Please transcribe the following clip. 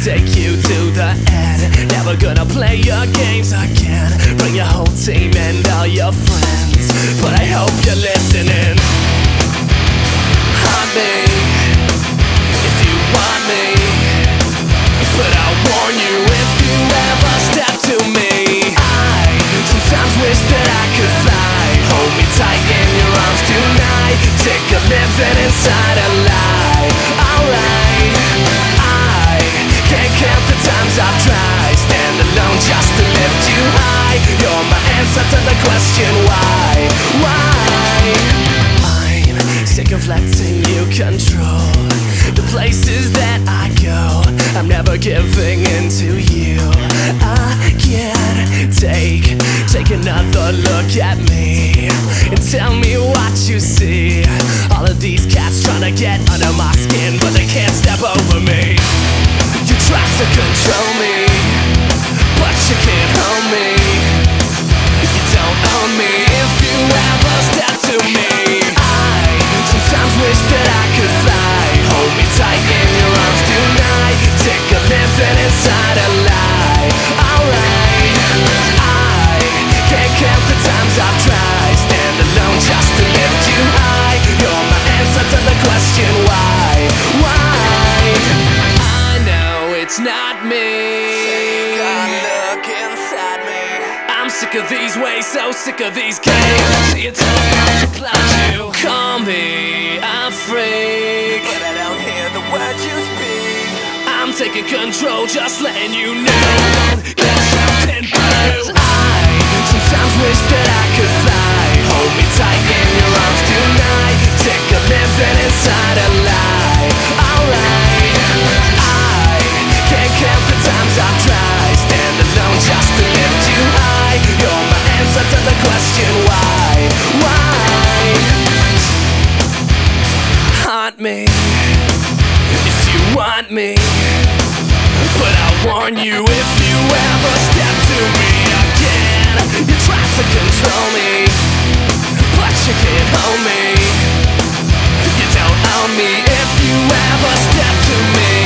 take you to the end. Never gonna play your games again. Bring your whole team and all your friends, but I hope you're listening. Haunt me if you want me, but I'll warn you if you ever step to me. I sometimes wish that I could fly. Hold me tight in your arms tonight. Sick of living inside a lie. Alright, I can't count the times I've tried. Stand alone just to lift you high. You're my answer to the question why. I'm sick of letting you control the places that I go. I'm never giving in to you. I can't take another look at me and tell me what you see. All of these cats trying to get under my skin, but they can't step over me. You try to control me, but you can't hold me. You don't own me if you ever step to me. I sometimes wish that I could fly. Hold me tight in your arms tonight. Sick of living inside a lie. Alright, I can't count the times I've tried. Stand alone just to lift you high. You're my answer to the question why. I know it's not me. Look inside me. I'm sick of these ways, so sick of these games. See it's all to plot you. Call me a freak, but I don't hear the words you speak. I'm taking control, just letting you know. Get something blue. I sometimes wish that I could fly. Hold me tight in your arms tonight. Sick of living inside a lie. Alright, I can't count the times I've tried. Stand alone just to lift you high. You're my answer to the question why. Haunt me if you want me, but I'll warn you if you ever step to me again. You try to control me, but you can't hold me. You don't own me if you ever step to me.